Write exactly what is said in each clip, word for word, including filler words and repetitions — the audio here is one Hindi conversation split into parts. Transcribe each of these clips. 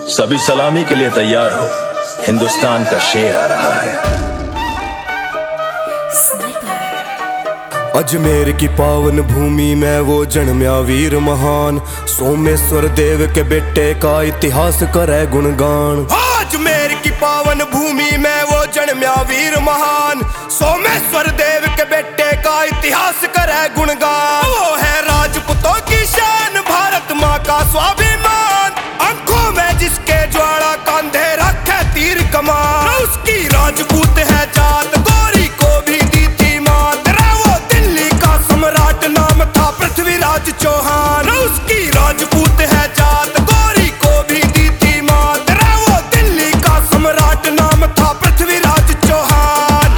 सभी सलामी के लिए तैयार हो, हिंदुस्तान का शेर आ रहा है। अजमेर की पावन भूमि में वो जन्म्या वीर महान, सोमेश्वर देव के बेटे का इतिहास करे गुणगान। अजमेर की पावन भूमि में वो जन्म्या वीर महान, सोमेश्वर देव के बेटे का इतिहास करे गुणगान। वो है राजपूतों की शान, भारत माँ का स्वाभिमान, आंखों में जिसके ज्वाला कांधे रखे तीर कमान। उसकी राजपूत है जात, गोरी को भी दी थी मात। वो दिल्ली का सम्राट, नाम था पृथ्वीराज चौहान। उसकी राजपूत है जात, गोरी को भी दी थी मात। वो दिल्ली का सम्राट, नाम था पृथ्वीराज चौहान।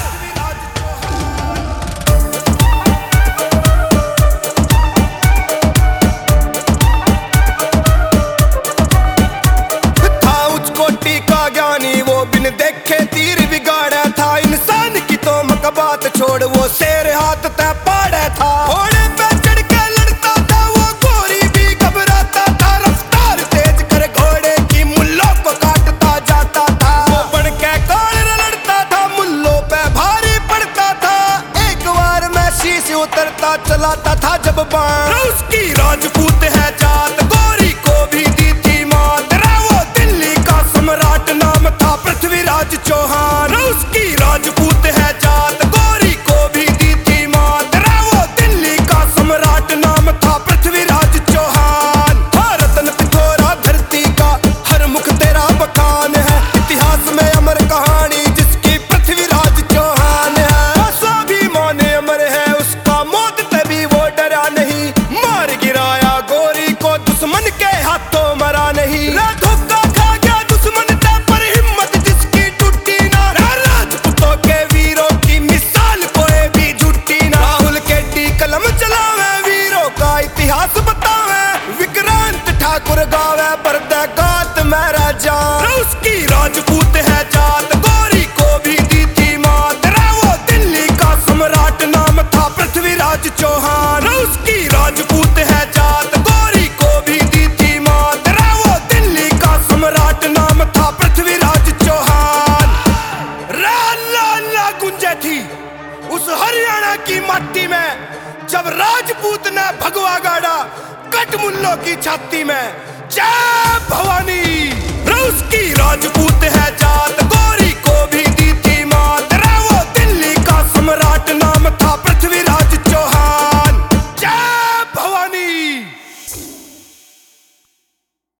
था उच्च कोटि का ज्ञानी, वो बिन देखे तीर बिगाड़ा था। इंसान की तो मकबात छोड़, वो शेर हाथ तय पाड़ा था। घोड़े पे चढ़ के लड़ता था, वो गोरी भी घबराता था। रफ्तार तेज कर घोड़े की मुल्लों को काटता जाता था। वो बन के काल लड़ता था, मुल्लों पे भारी पड़ता था। एक बार मैं शीश उतरता चलाता था जब बाण। उसकी राजपूत है जात, गोरी को भी दी थी मात। वो दिल्ली का सम्राट, नाम था पृथ्वीराज चौहान। उसकी राजपूत है जात, गोरी को भी दी थी मात। वो दिल्ली का सम्राट, नाम था पृथ्वीराज चौहान। रतन पिथौरा धरती का, हर मुख तेरा बखान है। इतिहास में अमर कहानी जिसकी पृथ्वीराज चौहान है। स्वाभिमान अमर है उसका, मौत तभी वो डरा नहीं। मार गिराया गोरी को, दुश्मन के हाथों मरा नहीं। धोखा खा गया दुश्मन था, पर हिम्मत जिसकी टूटी ना। राजपूतों के वीरों की मिसाल कोई भी झूठी ना। राहुल के डी कलम चलावे, वीरों का इतिहास बतावे। विक्रांत ठाकुर गावे, बरदे गात मेरा जान। उसकी राजपूत है जात, गोरी को भी दी थी मात। वो दिल्ली का सम्राट, नाम था पृथ्वीराज चौहान। उसकी राजपूत है जात, गोरी को भी दी थी मात। वो दिल्ली का सम्राट, नाम था पृथ्वीराज चौहान। ला ला ला गुंजे थी उस हरियाणा की माटी में, जब राजपूत ने भगवा गाड़ा कट मुल्लों की छाती में।